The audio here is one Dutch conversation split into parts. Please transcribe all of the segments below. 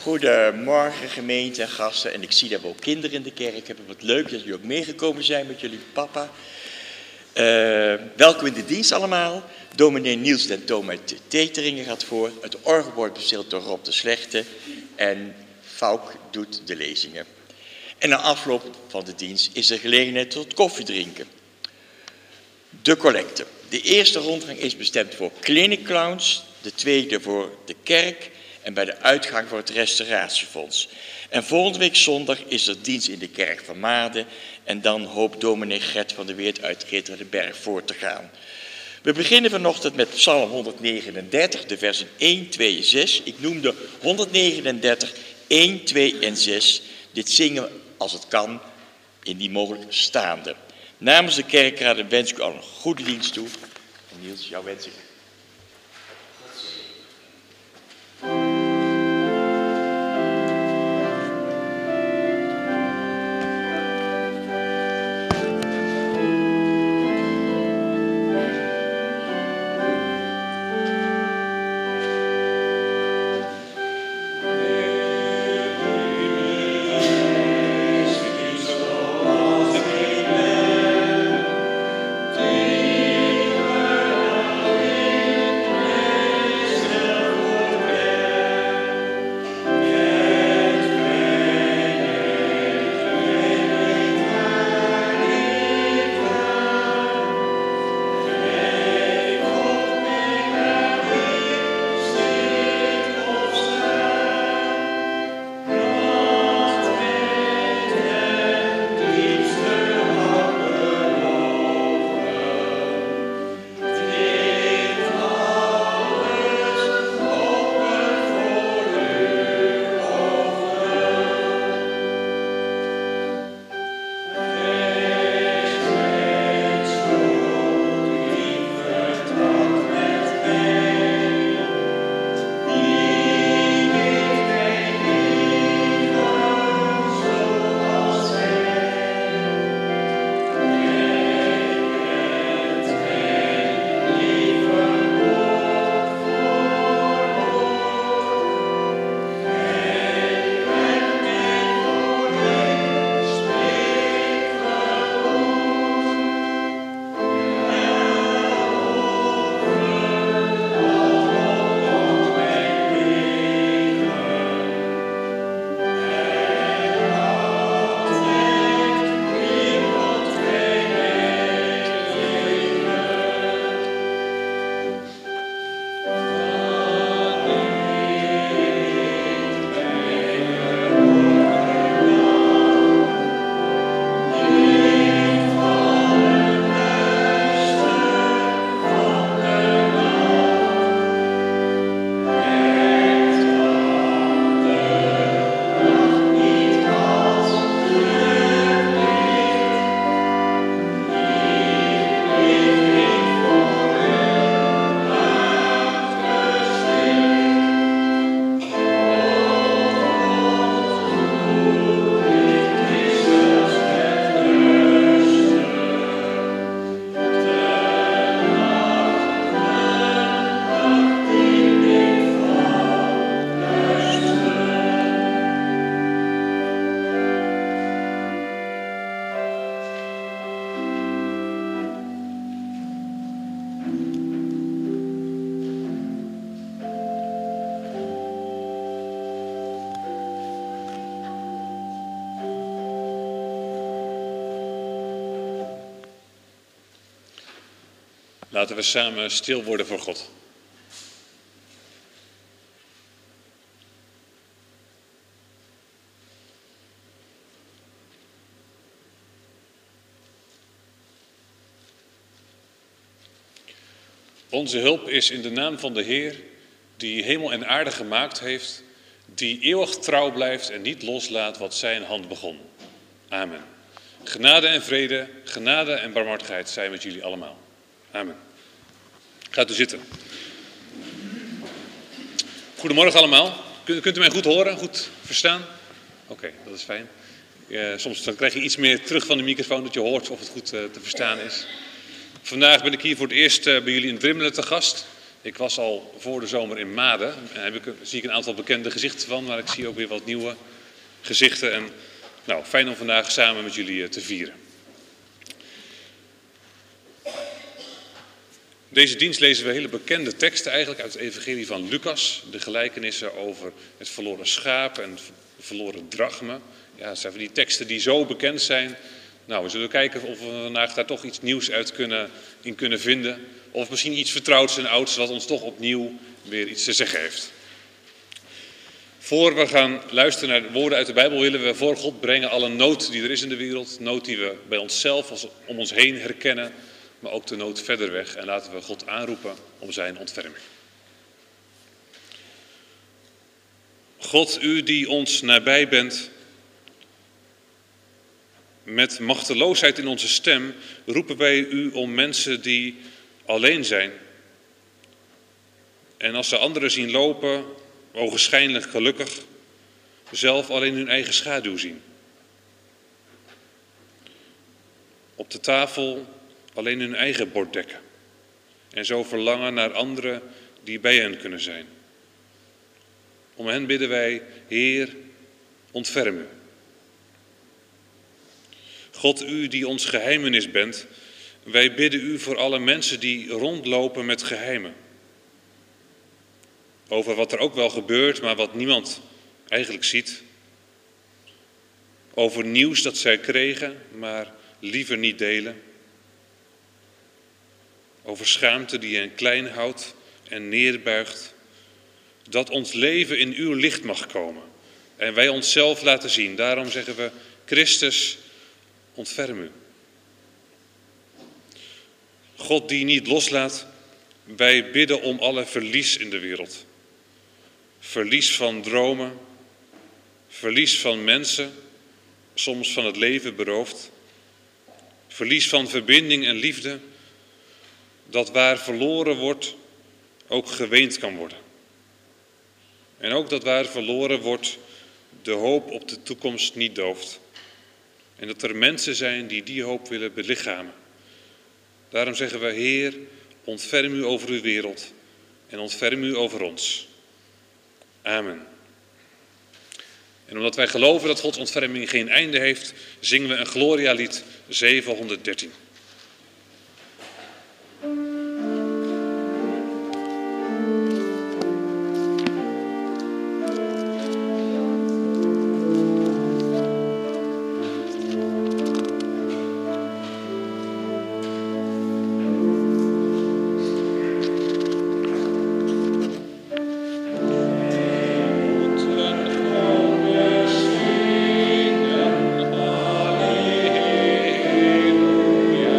Goedemorgen gemeente en gasten. En ik zie dat we ook kinderen in de kerk hebben. Wat leuk dat jullie ook meegekomen zijn met jullie papa. Welkom in de dienst allemaal. Dominee Niels den Toom uit Teteringen gaat voor. Het orgel wordt bezield door Rob de Slechte. En Fauk doet de lezingen. En na afloop van de dienst is er gelegenheid tot koffiedrinken. De collecte. De eerste rondgang is bestemd voor clinic clowns. De tweede voor de kerk. En bij de uitgang voor het restauratiefonds. En volgende week zondag is er dienst in de kerk van Maarden. En dan hoopt dominee Gert van der Weert uit Geertruidenberg voor te gaan. We beginnen vanochtend met Psalm 139, de versen 1, 2 en 6. Ik noemde 139, 1, 2 en 6. Dit zingen als het kan, indien mogelijk staande. Namens de kerkraden wens ik u al een goede dienst toe. En Niels, jou wens ik. Laten we samen stil worden voor God. Onze hulp is in de naam van de Heer, die hemel en aarde gemaakt heeft, die eeuwig trouw blijft en niet loslaat wat zijn hand begon. Amen. Genade en vrede, genade en barmhartigheid zijn met jullie allemaal. Amen. Gaat u zitten. Goedemorgen allemaal. Kunt u mij goed horen, goed verstaan? Oké, dat is fijn. Soms dan krijg je iets meer terug van de microfoon, dat je hoort of het goed te verstaan is. Vandaag ben ik hier voor het eerst bij jullie in Drimmelen te gast. Ik was al voor de zomer in Maden en zie ik een aantal bekende gezichten van, maar ik zie ook weer wat nieuwe gezichten. En nou, fijn om vandaag samen met jullie te vieren. Deze dienst lezen we hele bekende teksten eigenlijk uit het evangelie van Lucas. De gelijkenissen over het verloren schaap en de verloren drachme. Ja, dat zijn van die teksten die zo bekend zijn. Nou, we zullen kijken of we vandaag daar toch iets nieuws uit kunnen vinden. Of misschien iets vertrouwds en ouds wat ons toch opnieuw weer iets te zeggen heeft. Voor we gaan luisteren naar de woorden uit de Bijbel willen we voor God brengen alle nood die er is in de wereld. Nood die we bij onszelf als om ons heen herkennen. Maar ook de nood verder weg. En laten we God aanroepen om zijn ontferming. God, u die ons nabij bent, met machteloosheid in onze stem, roepen wij u om mensen die alleen zijn. En als ze anderen zien lopen, ogenschijnlijk gelukkig, zelf alleen hun eigen schaduw zien. Op de tafel alleen hun eigen bord dekken. En zo verlangen naar anderen die bij hen kunnen zijn. Om hen bidden wij, Heer, ontferm u. God, u die ons geheimenis bent, wij bidden u voor alle mensen die rondlopen met geheimen. Over wat er ook wel gebeurt, maar wat niemand eigenlijk ziet. Over nieuws dat zij kregen, maar liever niet delen. Over schaamte die hen klein houdt en neerbuigt. Dat ons leven in uw licht mag komen. En wij onszelf laten zien. Daarom zeggen we, Christus, ontferm u. God die niet loslaat, wij bidden om alle verlies in de wereld. Verlies van dromen, verlies van mensen, soms van het leven beroofd. Verlies van verbinding en liefde, dat waar verloren wordt, ook geweend kan worden. En ook dat waar verloren wordt, de hoop op de toekomst niet dooft. En dat er mensen zijn die die hoop willen belichamen. Daarom zeggen we, Heer, ontferm u over uw wereld en ontferm u over ons. Amen. En omdat wij geloven dat Gods ontferming geen einde heeft, zingen we een Gloria-lied 713. Alleluia.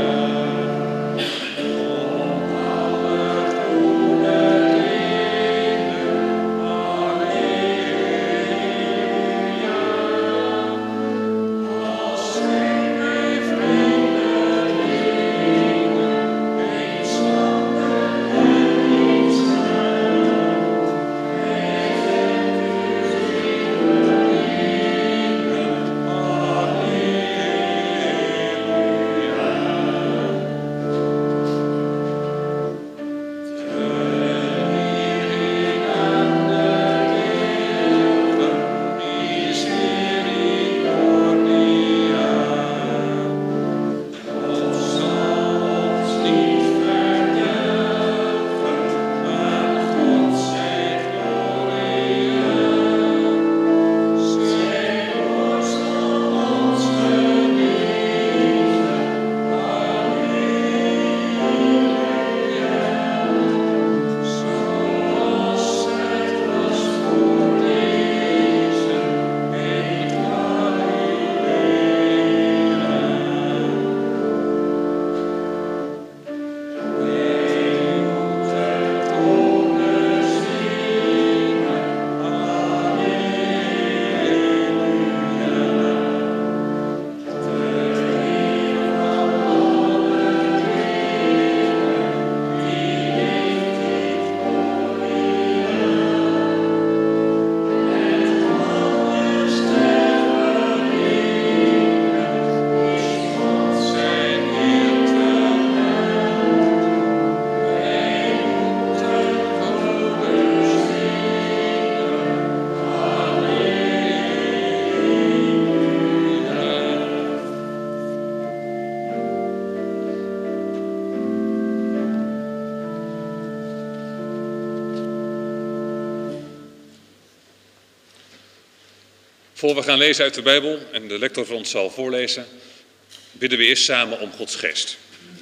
Voor we gaan lezen uit de Bijbel en de lector voor ons zal voorlezen, bidden we eerst samen om Gods geest.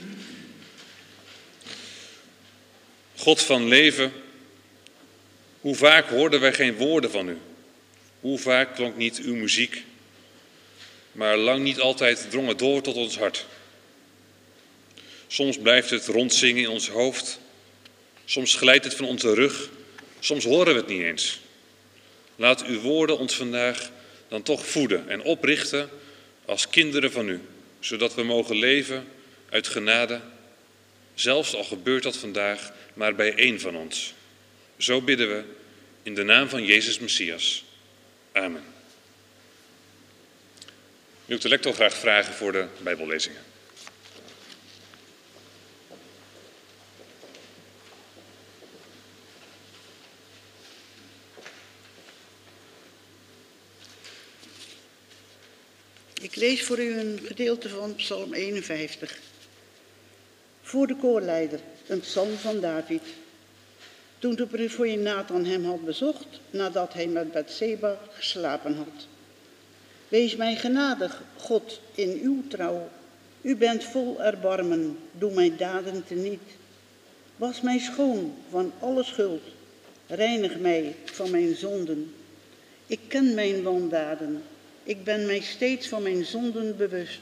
God van leven, hoe vaak hoorden wij geen woorden van u? Hoe vaak klonk niet uw muziek, maar lang niet altijd drong het door tot ons hart. Soms blijft het rondzingen in ons hoofd, soms glijdt het van onze rug, soms horen we het niet eens. Laat uw woorden ons vandaag dan toch voeden en oprichten als kinderen van u, zodat we mogen leven uit genade, zelfs al gebeurt dat vandaag maar bij één van ons. Zo bidden we in de naam van Jezus Messias. Amen. Nu wil ik de lector graag vragen voor de Bijbellezingen. Ik lees voor u een gedeelte van Psalm 51. Voor de koorleider, een psalm van David. Toen de profeet Nathan hem had bezocht, nadat hij met Batseba geslapen had. Wees mij genadig, God, in uw trouw. U bent vol erbarmen, doe mijn daden teniet. Was mij schoon van alle schuld, reinig mij van mijn zonden. Ik ken mijn wandaden, ik ben mij steeds van mijn zonden bewust.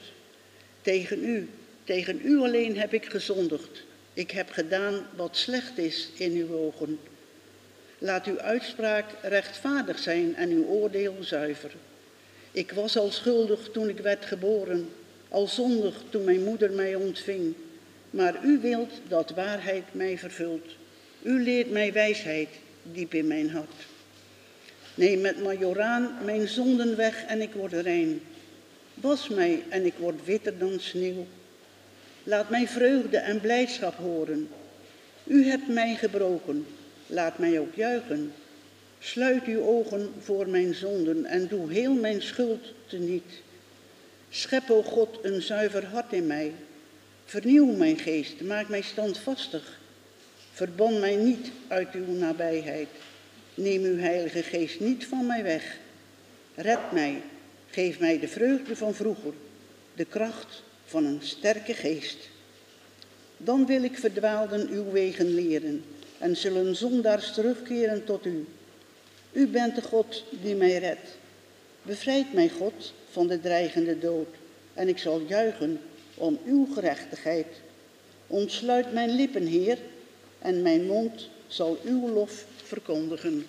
Tegen u alleen heb ik gezondigd. Ik heb gedaan wat slecht is in uw ogen. Laat uw uitspraak rechtvaardig zijn en uw oordeel zuiver. Ik was al schuldig toen ik werd geboren, al zondig toen mijn moeder mij ontving. Maar u wilt dat waarheid mij vervult. U leert mij wijsheid diep in mijn hart. Neem met majoraan mijn zonden weg en ik word rein. Was mij en ik word witter dan sneeuw. Laat mij vreugde en blijdschap horen. U hebt mij gebroken, laat mij ook juichen. Sluit uw ogen voor mijn zonden en doe heel mijn schuld teniet. Schep, o God, een zuiver hart in mij. Vernieuw mijn geest, maak mij standvastig. Verban mij niet uit uw nabijheid. Neem uw heilige geest niet van mij weg. Red mij, geef mij de vreugde van vroeger, de kracht van een sterke geest. Dan wil ik verdwaalden uw wegen leren en zullen zondaars terugkeren tot u. U bent de God die mij redt. Bevrijd mij, God, van de dreigende dood en ik zal juichen om uw gerechtigheid. Ontsluit mijn lippen, Heer, en mijn mond zal uw lof verkondigen.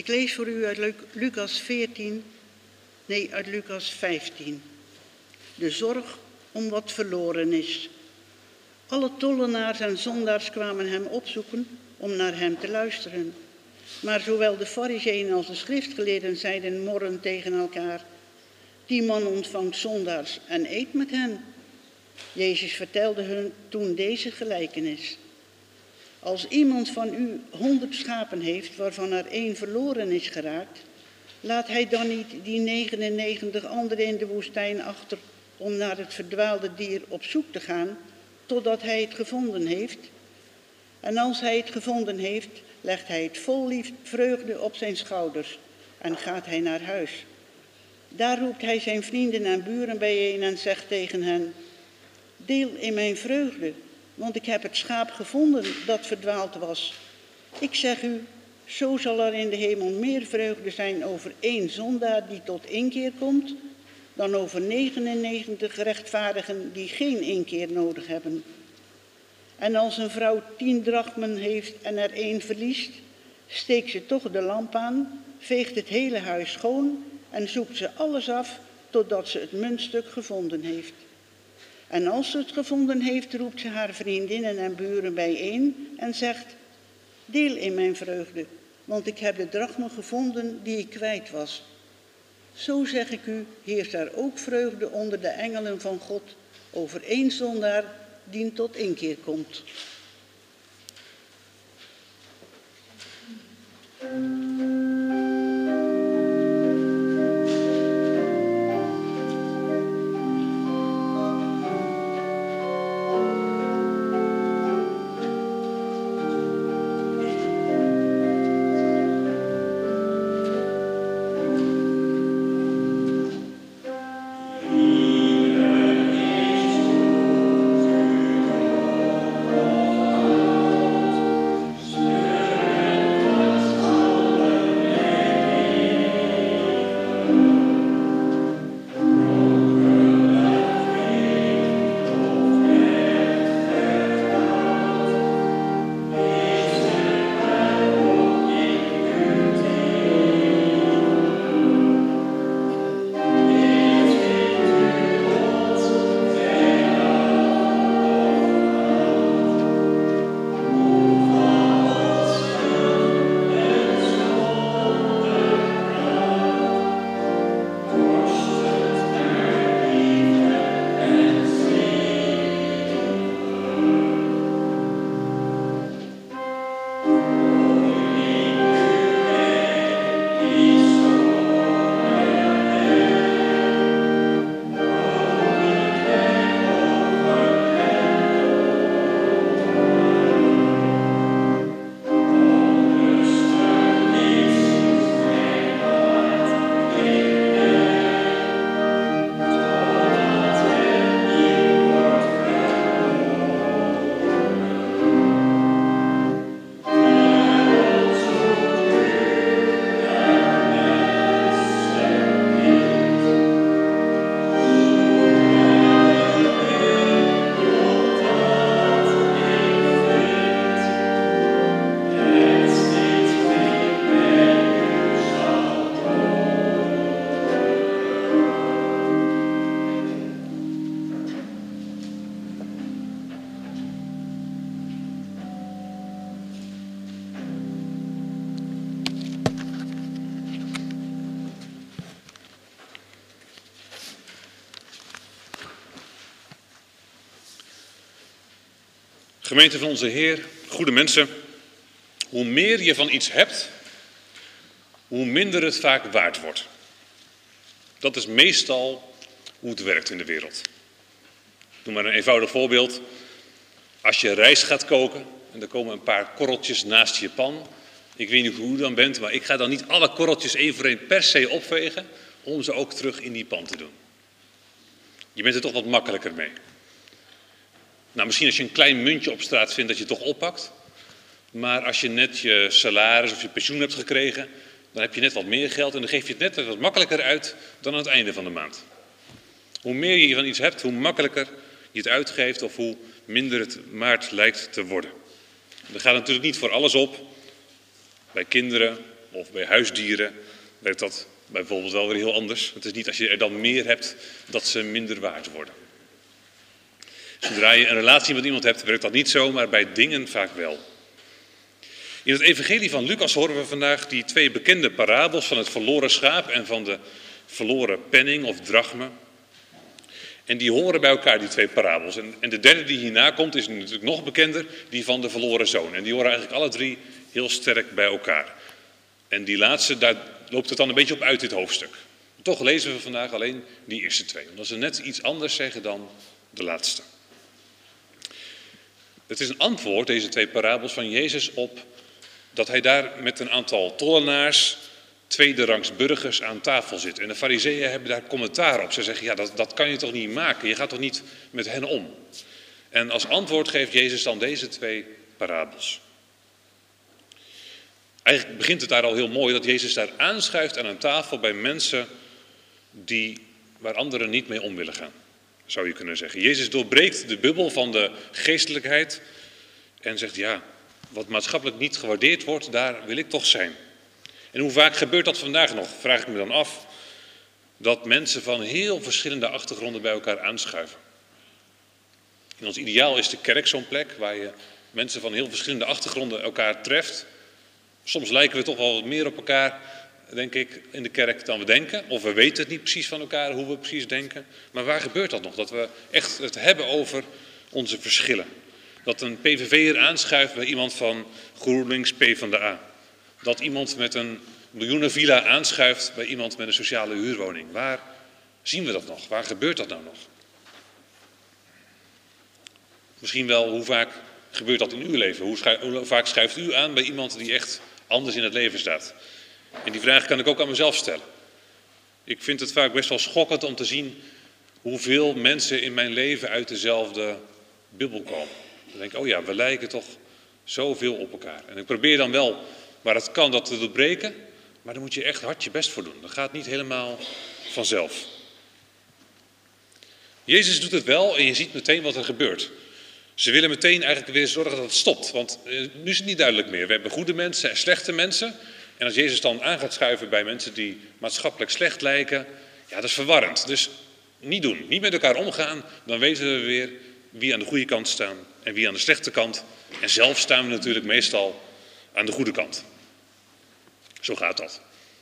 Ik lees voor u uit Lucas 15. De zorg om wat verloren is. Alle tollenaars en zondaars kwamen hem opzoeken om naar hem te luisteren. Maar zowel de Farizeeën als de schriftgeleerden zeiden morrend tegen elkaar: die man ontvangt zondaars en eet met hen. Jezus vertelde hun toen deze gelijkenis. Als iemand van u 100 schapen heeft, waarvan er 1 verloren is geraakt, laat hij dan niet die 99 anderen in de woestijn achter om naar het verdwaalde dier op zoek te gaan, totdat hij het gevonden heeft? En als hij het gevonden heeft, legt hij het vol vreugde op zijn schouders en gaat hij naar huis. Daar roept hij zijn vrienden en buren bijeen en zegt tegen hen: deel in mijn vreugde, want ik heb het schaap gevonden dat verdwaald was. Ik zeg u, zo zal er in de hemel meer vreugde zijn over 1 zondaar die tot inkeer komt, dan over 99 rechtvaardigen die geen inkeer nodig hebben. En als een vrouw 10 drachmen heeft en er 1 verliest, steekt ze toch de lamp aan, veegt het hele huis schoon en zoekt ze alles af totdat ze het muntstuk gevonden heeft. En als ze het gevonden heeft, roept ze haar vriendinnen en buren bijeen en zegt: deel in mijn vreugde, want ik heb de drachmen gevonden die ik kwijt was. Zo zeg ik u, heerst er ook vreugde onder de engelen van God over 1 zondaar die tot inkeer komt. Gemeente van onze Heer, goede mensen, hoe meer je van iets hebt, hoe minder het vaak waard wordt. Dat is meestal hoe het werkt in de wereld. Noem maar een eenvoudig voorbeeld. Als je rijst gaat koken en er komen een paar korreltjes naast je pan. Ik weet niet hoe u dan bent, maar ik ga dan niet alle korreltjes één voor één per se opvegen om ze ook terug in die pan te doen. Je bent er toch wat makkelijker mee. Nou, misschien als je een klein muntje op straat vindt dat je het toch oppakt. Maar als je net je salaris of je pensioen hebt gekregen, dan heb je net wat meer geld en dan geef je het net wat makkelijker uit dan aan het einde van de maand. Hoe meer je van iets hebt, hoe makkelijker je het uitgeeft of hoe minder het waard lijkt te worden. Dat gaat natuurlijk niet voor alles op. Bij kinderen, Of bij huisdieren werkt dat bijvoorbeeld wel weer heel anders. Het is niet als je er dan meer hebt dat ze minder waard worden. Zodra je een relatie met iemand hebt, werkt dat niet zo, maar bij dingen vaak wel. In het evangelie van Lucas horen we vandaag die twee bekende parabels van het verloren schaap en van de verloren penning of drachme. En die horen bij elkaar, die twee parabels. En de derde die hierna komt is natuurlijk nog bekender, die van de verloren zoon. En die horen eigenlijk alle drie heel sterk bij elkaar. En die laatste, daar loopt het dan een beetje op uit, dit hoofdstuk. Toch lezen we vandaag alleen die eerste twee, omdat ze net iets anders zeggen dan de laatste. Het is een antwoord, deze twee parabels van Jezus, op dat hij daar met een aantal tollenaars, tweederangs burgers aan tafel zit. En de farizeeën hebben daar commentaar op. Ze zeggen, ja, dat kan je toch niet maken? Je gaat toch niet met hen om? En als antwoord geeft Jezus dan deze twee parabels. Eigenlijk begint het daar al heel mooi dat Jezus daar aanschuift aan een tafel bij mensen waar anderen niet mee om willen gaan, zou je kunnen zeggen. Jezus doorbreekt de bubbel van de geestelijkheid en zegt, ja, wat maatschappelijk niet gewaardeerd wordt, daar wil ik toch zijn. En hoe vaak gebeurt dat vandaag nog, vraag ik me dan af, dat mensen van heel verschillende achtergronden bij elkaar aanschuiven. In ons ideaal is de kerk zo'n plek waar je mensen van heel verschillende achtergronden elkaar treft. Soms lijken we toch wel wat meer op elkaar, denk ik, in de kerk dan we denken. Of we weten het niet precies van elkaar, hoe we precies denken. Maar waar gebeurt dat nog? Dat we echt het hebben over onze verschillen. Dat een PVV'er aanschuift bij iemand van GroenLinks PvdA. Dat iemand met een miljoenenvilla aanschuift bij iemand met een sociale huurwoning. Waar zien we dat nog? Waar gebeurt dat nou nog? Misschien wel, hoe vaak gebeurt dat in uw leven? Hoe vaak schuift u aan bij iemand die echt anders in het leven staat? En die vraag kan ik ook aan mezelf stellen. Ik vind het vaak best wel schokkend om te zien hoeveel mensen in mijn leven uit dezelfde bubbel komen. Dan denk ik, oh ja, we lijken toch zoveel op elkaar. En ik probeer dan wel, waar het kan, dat te doorbreken. Maar daar moet je echt hard je best voor doen. Dat gaat niet helemaal vanzelf. Jezus doet het wel en je ziet meteen wat er gebeurt. Ze willen meteen eigenlijk weer zorgen dat het stopt. Want nu is het niet duidelijk meer. We hebben goede mensen en slechte mensen. En als Jezus dan aan gaat schuiven bij mensen die maatschappelijk slecht lijken, ja, dat is verwarrend. Dus niet doen. Niet met elkaar omgaan. Dan weten we weer wie aan de goede kant staan en wie aan de slechte kant. En zelf staan we natuurlijk meestal aan de goede kant. Zo gaat dat.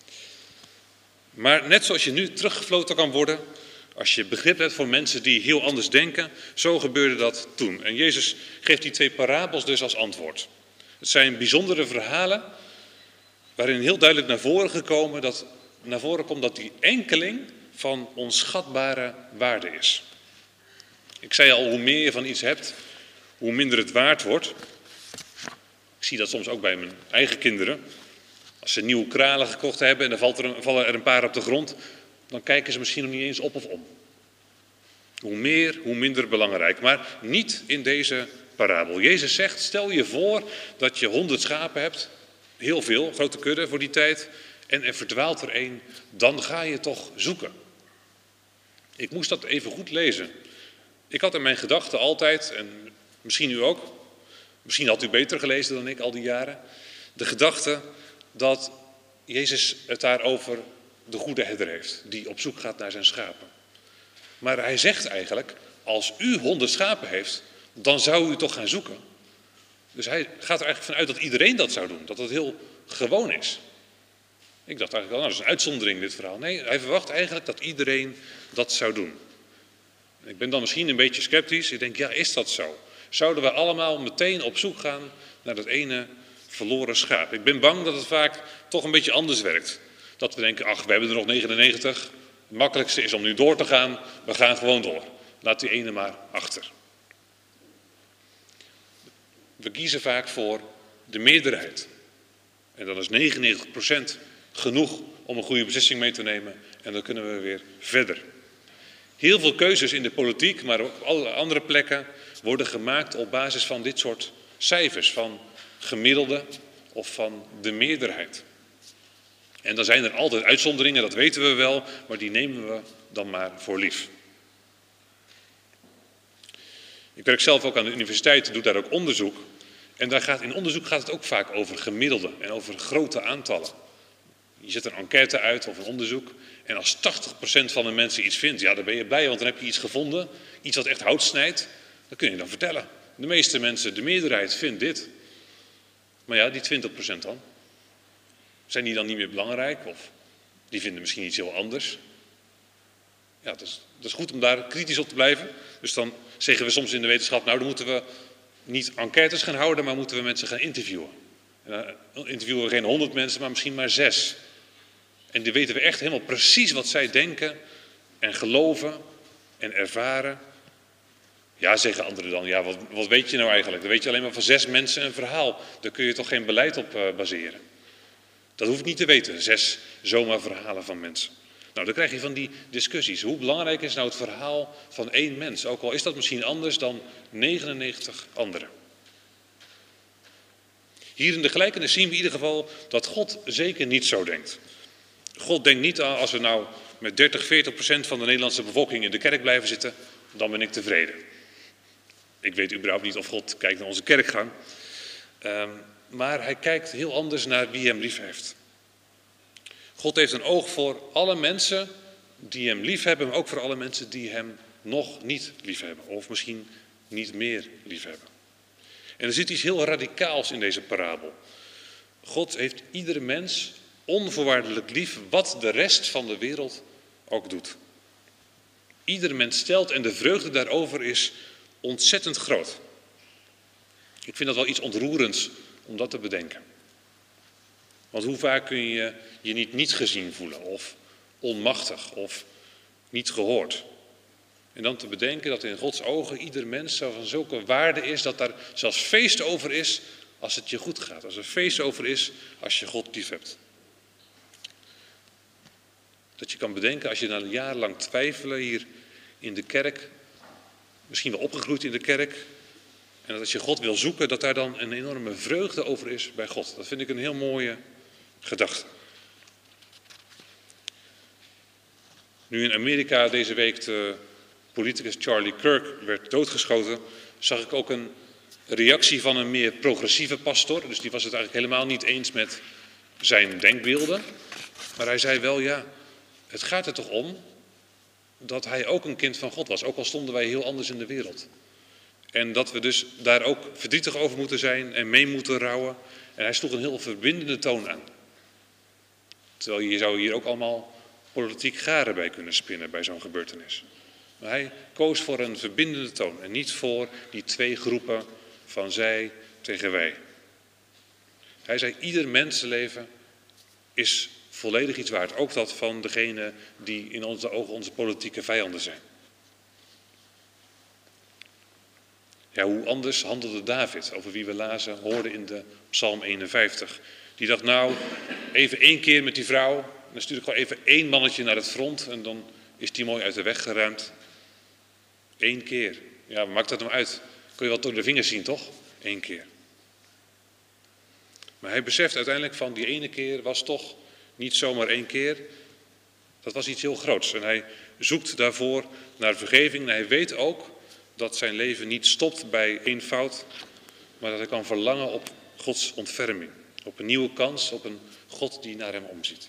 Maar net zoals je nu teruggefloten kan worden, als je begrip hebt voor mensen die heel anders denken, zo gebeurde dat toen. En Jezus geeft die twee parabels dus als antwoord. Het zijn bijzondere verhalen waarin heel duidelijk naar voren komt dat die enkeling van onschatbare waarde is. Ik zei al, hoe meer je van iets hebt, hoe minder het waard wordt. Ik zie dat soms ook bij mijn eigen kinderen. Als ze nieuwe kralen gekocht hebben en er vallen er een paar op de grond, dan kijken ze misschien nog niet eens op of om. Hoe meer, hoe minder belangrijk. Maar niet in deze parabel. Jezus zegt, stel je voor dat je 100 schapen hebt. Heel veel, grote kudde voor die tijd. En er verdwaalt er één. Dan ga je toch zoeken. Ik moest dat even goed lezen. Ik had in mijn gedachten altijd, en misschien u ook. Misschien had u beter gelezen dan ik al die jaren. De gedachte dat Jezus het daar over de goede herder heeft. Die op zoek gaat naar zijn schapen. Maar hij zegt eigenlijk, als u 100 schapen heeft, dan zou u toch gaan zoeken. Dus hij gaat er eigenlijk vanuit dat iedereen dat zou doen. Dat het heel gewoon is. Ik dacht eigenlijk wel, nou, dat is een uitzondering dit verhaal. Nee, hij verwacht eigenlijk dat iedereen dat zou doen. Ik ben dan misschien een beetje sceptisch. Ik denk, ja, is dat zo? Zouden we allemaal meteen op zoek gaan naar dat ene verloren schaap? Ik ben bang dat het vaak toch een beetje anders werkt. Dat we denken, ach, we hebben er nog 99. Het makkelijkste is om nu door te gaan. We gaan gewoon door. Laat die ene maar achter. We kiezen vaak voor de meerderheid. En dan is 99% genoeg om een goede beslissing mee te nemen. En dan kunnen we weer verder. Heel veel keuzes in de politiek, maar ook op alle andere plekken, worden gemaakt op basis van dit soort cijfers. Van gemiddelde of van de meerderheid. En dan zijn er altijd uitzonderingen, dat weten we wel, maar die nemen we dan maar voor lief. Ik werk zelf ook aan de universiteit, doe daar ook onderzoek. En in onderzoek gaat het ook vaak over gemiddelden en over grote aantallen. Je zet een enquête uit of een onderzoek. En als 80% van de mensen iets vindt, ja, dan ben je blij, want dan heb je iets gevonden. Iets wat echt hout snijdt. Dat kun je dan vertellen. De meeste mensen, de meerderheid, vindt dit. Maar ja, die 20% dan? Zijn die dan niet meer belangrijk? Of die vinden misschien iets heel anders? Ja, dat is goed om daar kritisch op te blijven. Dus dan zeggen we soms in de wetenschap, nou dan moeten we niet enquêtes gaan houden, maar moeten we mensen gaan interviewen. En dan interviewen we geen 100 mensen, maar misschien maar 6. En die weten we echt helemaal precies wat zij denken en geloven en ervaren. Ja, zeggen anderen dan, ja, wat weet je nou eigenlijk? Dan weet je alleen maar van 6 mensen een verhaal. Daar kun je toch geen beleid op baseren? Dat hoef ik niet te weten, 6 zomaar verhalen van mensen. Nou, dan krijg je van die discussies. Hoe belangrijk is nou het verhaal van 1 mens? Ook al is dat misschien anders dan 99 anderen. Hier in de gelijkenis zien we in ieder geval dat God zeker niet zo denkt. God denkt niet aan, als we nou met 30-40% van de Nederlandse bevolking in de kerk blijven zitten, dan ben ik tevreden. Ik weet überhaupt niet of God kijkt naar onze kerkgang. Maar hij kijkt heel anders naar wie hem lief heeft. God heeft een oog voor alle mensen die hem lief hebben, maar ook voor alle mensen die hem nog niet lief hebben. Of misschien niet meer lief hebben. En er zit iets heel radicaals in deze parabel. God heeft iedere mens onvoorwaardelijk lief, wat de rest van de wereld ook doet. Iedere mens stelt en de vreugde daarover is ontzettend groot. Ik vind dat wel iets ontroerends om dat te bedenken. Want hoe vaak kun je je niet gezien voelen of onmachtig of niet gehoord. En dan te bedenken dat in Gods ogen ieder mens zo van zulke waarde is dat daar zelfs feest over is als het je goed gaat. Als er feest over is als je God lief hebt. Dat je kan bedenken als je na een jaar lang twijfelen hier in de kerk, misschien wel opgegroeid in de kerk, en dat als je God wil zoeken, dat daar dan een enorme vreugde over is bij God. Dat vind ik een heel mooie gedachte. Nu in Amerika deze week de politicus Charlie Kirk werd doodgeschoten, zag ik ook een reactie van een meer progressieve pastor. Dus die was het eigenlijk helemaal niet eens met zijn denkbeelden. Maar hij zei wel, ja, het gaat er toch om dat hij ook een kind van God was. Ook al stonden wij heel anders in de wereld. En dat we dus daar ook verdrietig over moeten zijn en mee moeten rouwen. En hij sloeg een heel verbindende toon aan. Terwijl je zou hier ook allemaal politiek garen bij kunnen spinnen bij zo'n gebeurtenis. Maar hij koos voor een verbindende toon en niet voor die 2 groepen van zij tegen wij. Hij zei, ieder mensenleven is volledig iets waard. Ook dat van degene die in onze ogen onze politieke vijanden zijn. Ja, hoe anders handelde David, over wie we lazen, hoorden in de Psalm 51. Die dacht, nou, even 1 keer met die vrouw. Dan stuur ik gewoon even 1 mannetje naar het front en dan is die mooi uit de weg geruimd. 1 keer. Ja, maakt dat nou uit? Kun je wel door de vingers zien, toch? 1 keer. Maar hij beseft uiteindelijk van die ene keer was toch niet zomaar 1 keer. Dat was iets heel groots. En hij zoekt daarvoor naar vergeving. En hij weet ook dat zijn leven niet stopt bij 1 fout, maar dat hij kan verlangen op Gods ontferming. Op een nieuwe kans, op een God die naar hem omziet.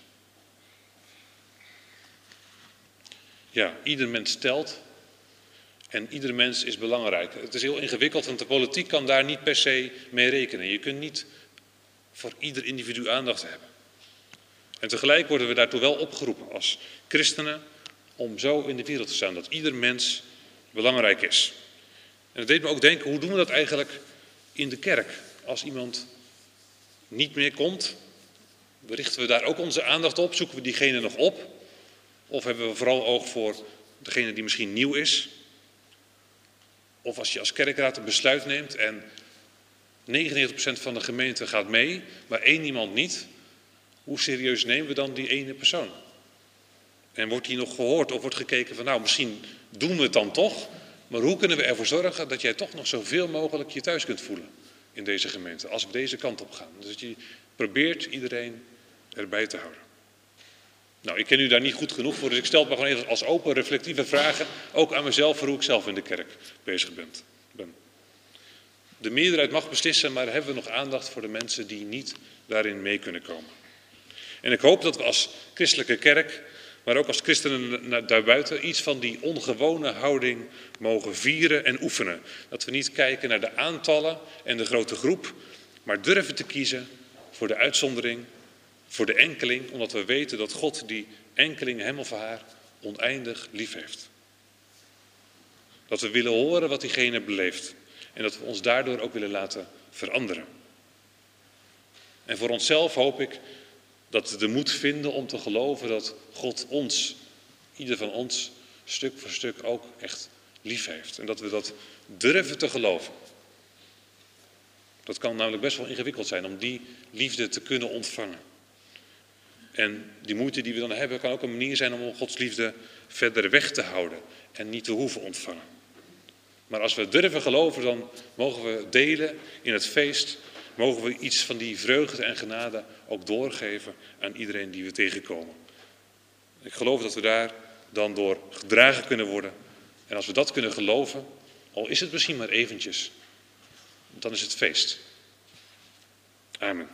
Ja, ieder mens telt en ieder mens is belangrijk. Het is heel ingewikkeld, want de politiek kan daar niet per se mee rekenen. Je kunt niet voor ieder individu aandacht hebben. En tegelijk worden we daartoe wel opgeroepen als christenen om zo in de wereld te staan, dat ieder mens belangrijk is. En dat deed me ook denken, hoe doen we dat eigenlijk in de kerk? Als iemand niet meer komt, richten we daar ook onze aandacht op? Zoeken we diegene nog op? Of hebben we vooral oog voor degene die misschien nieuw is? Of als je als kerkraad een besluit neemt en 99% van de gemeente gaat mee, maar 1 iemand niet, hoe serieus nemen we dan die ene persoon? En wordt die nog gehoord of wordt gekeken van, nou, misschien doen we het dan toch, maar hoe kunnen we ervoor zorgen dat jij toch nog zoveel mogelijk je thuis kunt voelen in deze gemeente, als we deze kant op gaan. Dus dat je probeert iedereen erbij te houden. Nou, ik ken u daar niet goed genoeg voor, dus ik stel het maar gewoon even als open, reflectieve vragen, ook aan mezelf, voor hoe ik zelf in de kerk bezig ben. De meerderheid mag beslissen, maar hebben we nog aandacht voor de mensen die niet daarin mee kunnen komen. En ik hoop dat we als christelijke kerk, maar ook als christenen daarbuiten, iets van die ongewone houding mogen vieren en oefenen. Dat we niet kijken naar de aantallen en de grote groep, maar durven te kiezen voor de uitzondering, voor de enkeling, omdat we weten dat God die enkeling, hem of haar, oneindig lief heeft. Dat we willen horen wat diegene beleeft en dat we ons daardoor ook willen laten veranderen. En voor onszelf hoop ik dat we de moed vinden om te geloven dat God ons, ieder van ons, stuk voor stuk ook echt lief heeft. En dat we dat durven te geloven. Dat kan namelijk best wel ingewikkeld zijn om die liefde te kunnen ontvangen. En die moeite die we dan hebben kan ook een manier zijn om Gods liefde verder weg te houden en niet te hoeven ontvangen. Maar als we durven geloven, dan mogen we delen in het feest, mogen we iets van die vreugde en genade ook doorgeven aan iedereen die we tegenkomen. Ik geloof dat we daar dan door gedragen kunnen worden. En als we dat kunnen geloven, al is het misschien maar eventjes, dan is het feest. Amen.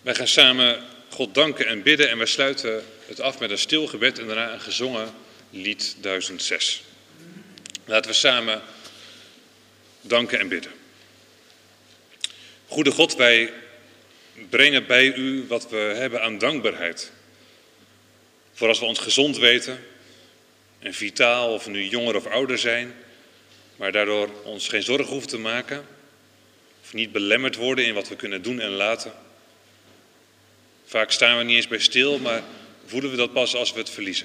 Wij gaan samen God danken en bidden en wij sluiten het af met een stil gebed en daarna een gezongen lied 1006. Laten we samen danken en bidden. Goede God, wij brengen bij u wat we hebben aan dankbaarheid. Voor als we ons gezond weten en vitaal, of we nu jonger of ouder zijn, maar daardoor ons geen zorgen hoeven te maken, of niet belemmerd worden in wat we kunnen doen en laten. Vaak staan we niet eens bij stil, maar voelen we dat pas als we het verliezen.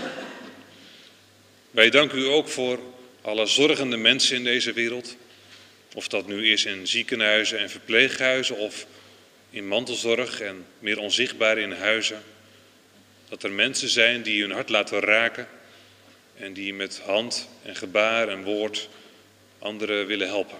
Wij danken u ook voor alle zorgende mensen in deze wereld. Of dat nu is in ziekenhuizen en verpleeghuizen of in mantelzorg en meer onzichtbaar in huizen. Dat er mensen zijn die hun hart laten raken en die met hand en gebaar en woord anderen willen helpen.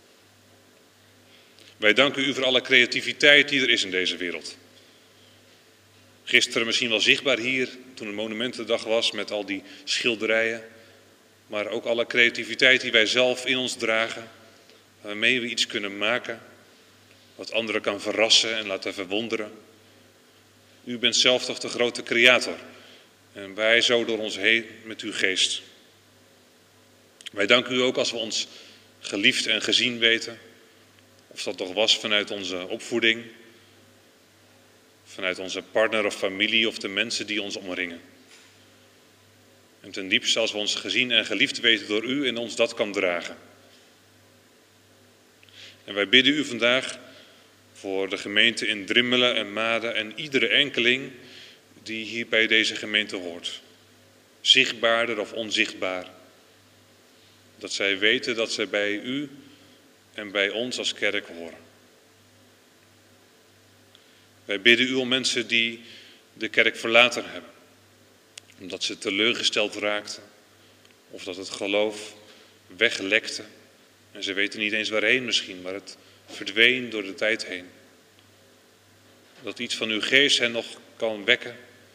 Wij danken u voor alle creativiteit die er is in deze wereld. Gisteren misschien wel zichtbaar hier, toen het Monumentendag was met al die schilderijen. Maar ook alle creativiteit die wij zelf in ons dragen, waarmee we iets kunnen maken, wat anderen kan verrassen en laten verwonderen. U bent zelf toch de grote creator en wij zo door ons heen met uw geest. Wij danken u ook als we ons geliefd en gezien weten, of dat toch was vanuit onze opvoeding, vanuit onze partner of familie of de mensen die ons omringen. En ten diepste als we ons gezien en geliefd weten door u en ons dat kan dragen. En wij bidden u vandaag voor de gemeente in Drimmelen en Maden en iedere enkeling die hier bij deze gemeente hoort. Zichtbaarder of onzichtbaar. Dat zij weten dat zij bij u en bij ons als kerk horen. Wij bidden u om mensen die de kerk verlaten hebben. Omdat ze teleurgesteld raakten. Of dat het geloof weglekte. En ze weten niet eens waarheen misschien, maar het verdween door de tijd heen. Dat iets van uw geest hen nog kan wekken.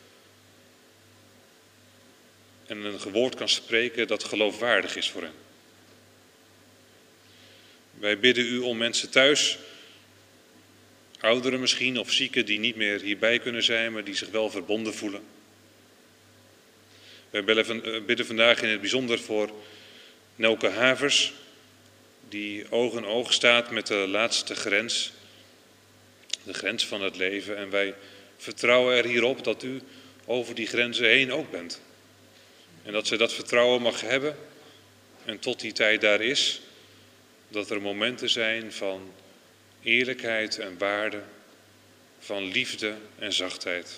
En een woord kan spreken dat geloofwaardig is voor hen. Wij bidden u om mensen thuis, ouderen misschien of zieken die niet meer hierbij kunnen zijn, maar die zich wel verbonden voelen. Wij bidden vandaag in het bijzonder voor Nelke Havers, die oog in oog staat met de laatste grens, de grens van het leven. En wij vertrouwen er hierop dat u over die grenzen heen ook bent. En dat ze dat vertrouwen mag hebben en tot die tijd daar is, dat er momenten zijn van eerlijkheid en waarde, van liefde en zachtheid.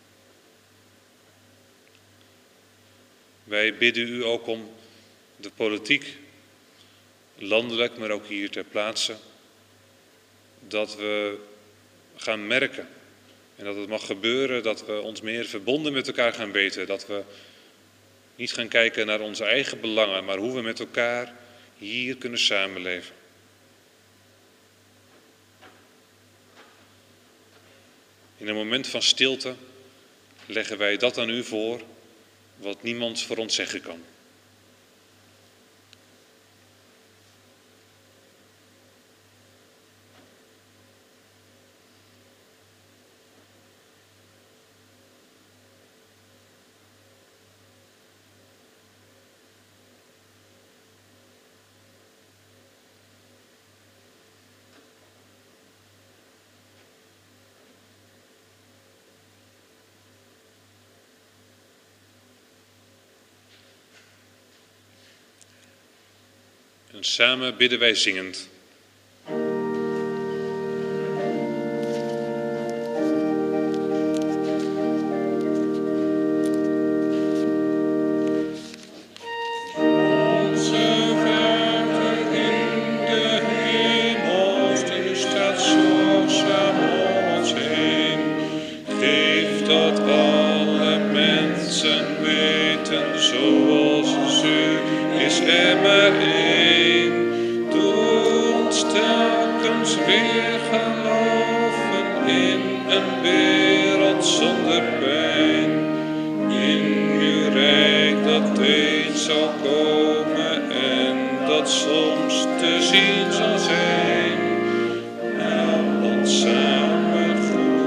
Wij bidden u ook om de politiek, landelijk, maar ook hier ter plaatse, dat we gaan merken en dat het mag gebeuren dat we ons meer verbonden met elkaar gaan weten, dat we niet gaan kijken naar onze eigen belangen, maar hoe we met elkaar hier kunnen samenleven. In een moment van stilte leggen wij dat aan u voor, wat niemand voor ons zeggen kan. En samen bidden wij zingend. Soms te zien zal zijn, help ons samen goed.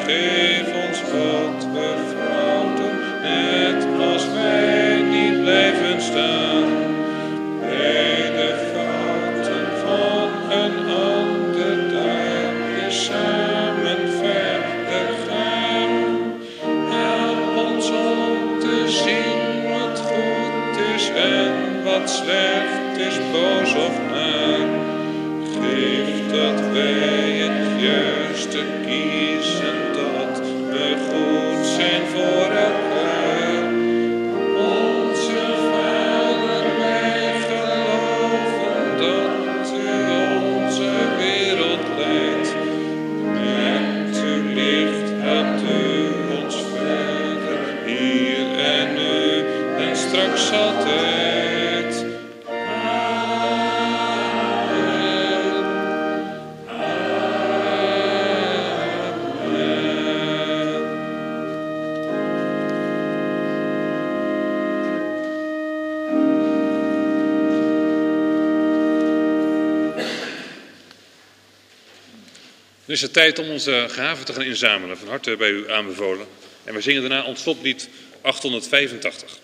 vergeef ons wat we fout doen, net als wij niet blijven staan bij de fouten van een ander, daar we samen verder gaan. Help ons om te zien wat goed is en wat slecht is, boos of naar. Geef dat wij het juiste kiezen, dat we goed zijn voor elkaar. Onze Vader, wij geloven dat u onze wereld leidt. Met uw licht helpt u ons verder, hier en nu en straks altijd. Nu is het tijd om onze gaven te gaan inzamelen. Van harte bij u aanbevolen. En we zingen daarna ons sloplied 885.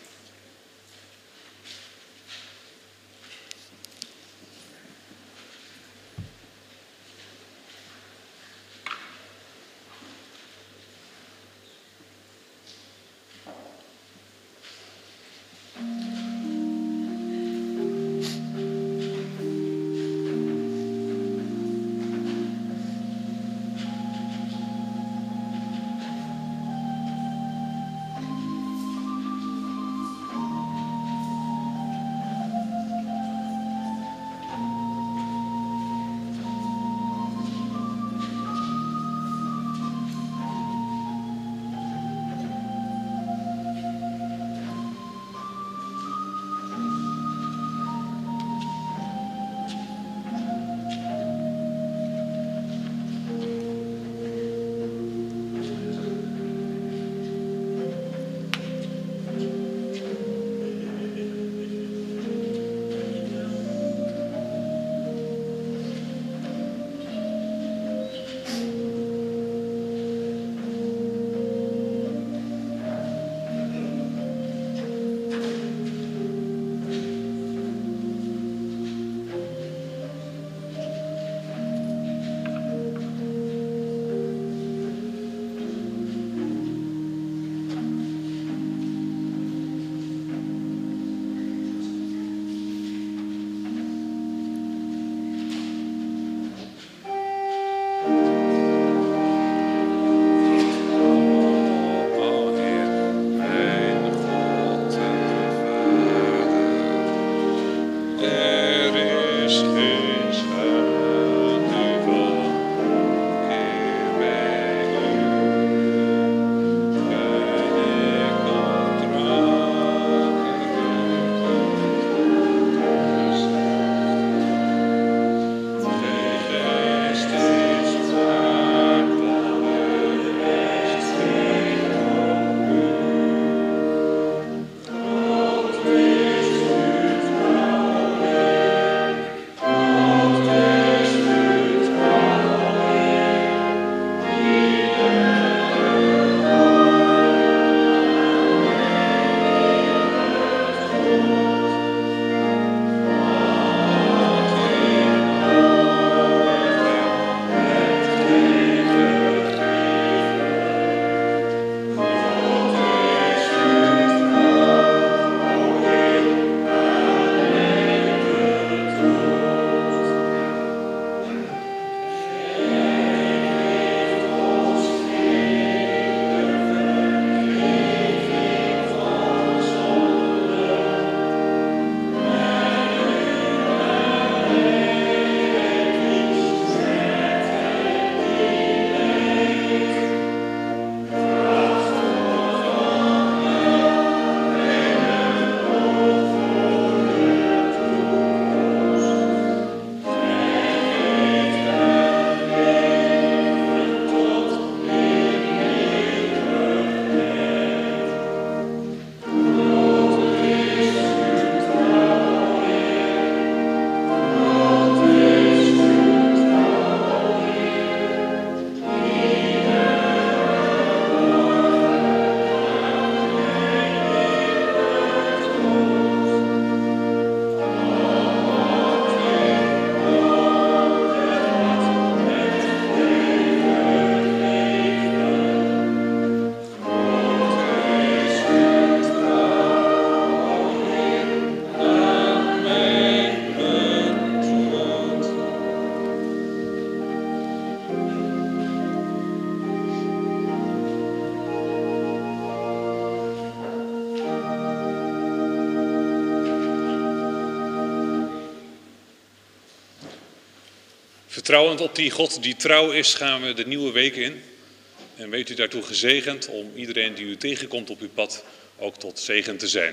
Vertrouwend op die God die trouw is, gaan we de nieuwe week in. En weet u daartoe gezegend om iedereen die u tegenkomt op uw pad ook tot zegen te zijn.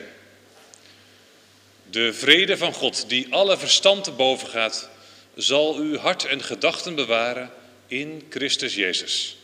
De vrede van God, die alle verstand te boven gaat, zal uw hart en gedachten bewaren in Christus Jezus.